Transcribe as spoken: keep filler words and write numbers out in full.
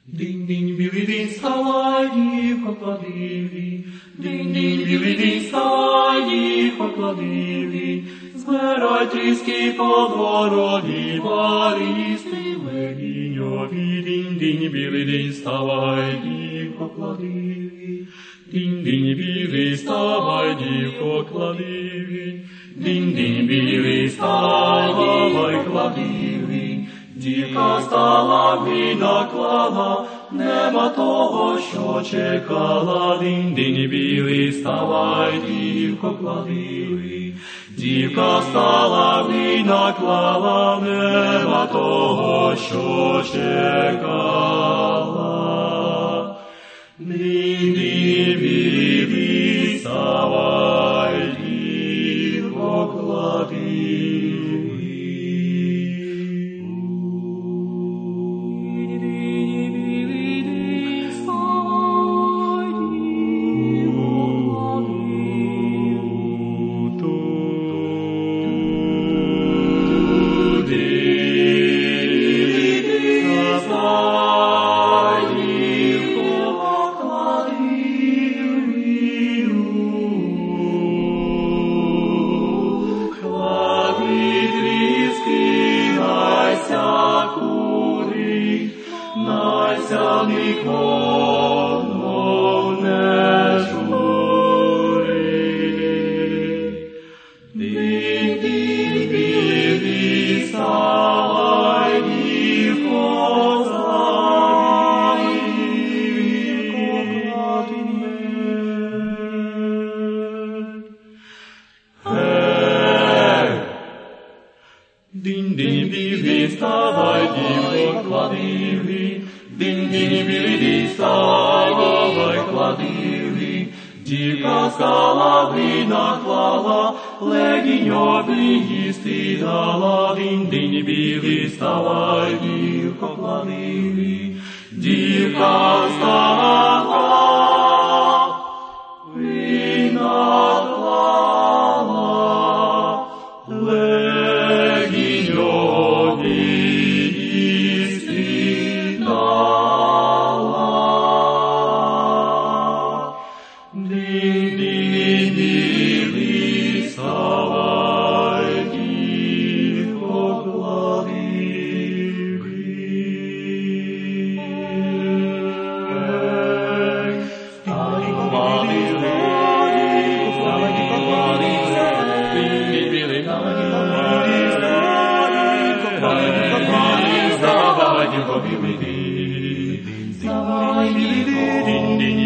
Динь-динь, білий день, вставай, дівко, кладиві. Динь-динь, білий день, вставай, дівко, кладиві. Збирай тріски по двороні, парісти легіньові. Динь-динь, білий день, вставай, дівко, кладиві. Динь-динь, білий, вставай, дівко, кладиві. Динь-динь, білий, вставай, кладиві. Дівка стала, війна клала, нема того, що чекала. Динь-динь, білий, вставай, дівко, кладиві. Дівка стала, війна клала, нема того, що чекала. Динь-динь, білий, вставай, дівко, кладиві. Нікого не жури. Динь-динь, білий, вставай, дівко, Динь-динь, білий, вставай, дівко, кладиві. Динь-динь, білий, вставай, кладиві. Дівка стала, війна клала, легіньові їсти дала. Динь-динь, білий, вставай, дівко, кладиві. Дівка стала, війна клала, легіньові їсти дала. Динь-динь, білий, вставай, дівко, кладиві. Вставай, кладиві, вставай, кладиві. Динь-динь, білий, вставай, дівко, білий, вставай, дівко, білий,